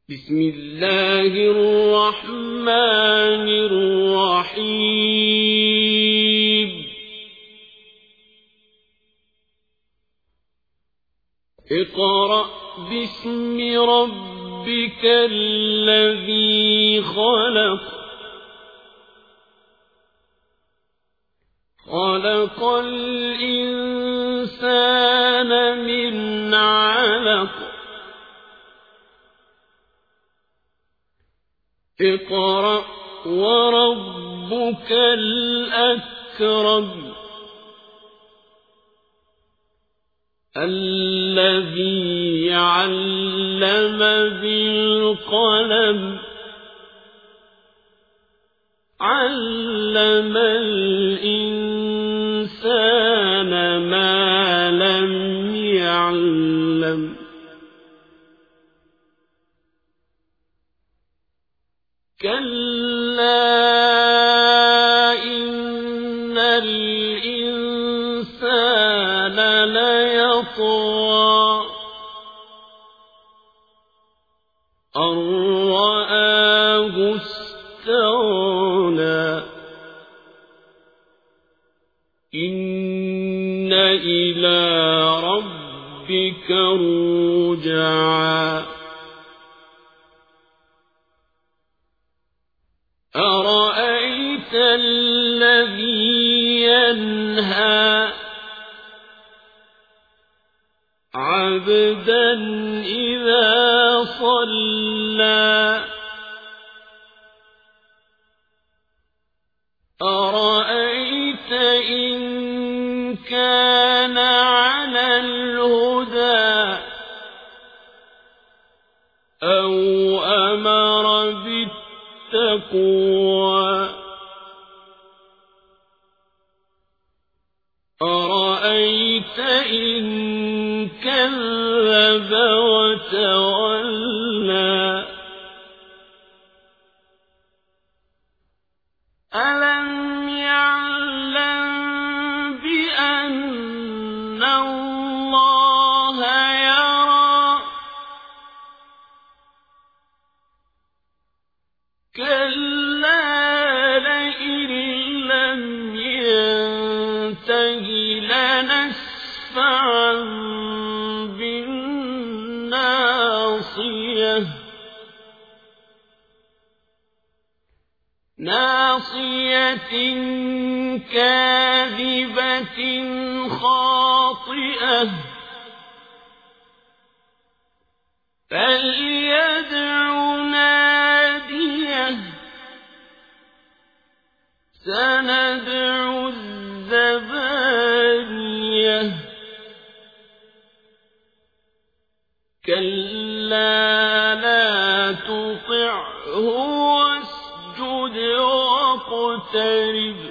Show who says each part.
Speaker 1: بسم الله الرحمن الرحيم اقرأ باسم ربك الذي خلق خلق الإنسان من علق اقرأ وربك الأكرم الذي علم بالقلم علم الإنسان ما لم يعلم كلا إن الإنسان ليطغى أن رآه استغنى إن إلى ربك الرجعى أرأيت الذي ينهى عبدا إذا صلى أرأيت إن كان على الهدى أو أمر بالتقوى أرأيت إن كذب وتولى ألم يعلم بأن الله يرى كلا لئن لم ينته لنسفعا بالناصية ناصية كاذبة خاطئة فليدع ناديه سندع الزبانية كلا لا تطعه واسجد واقترب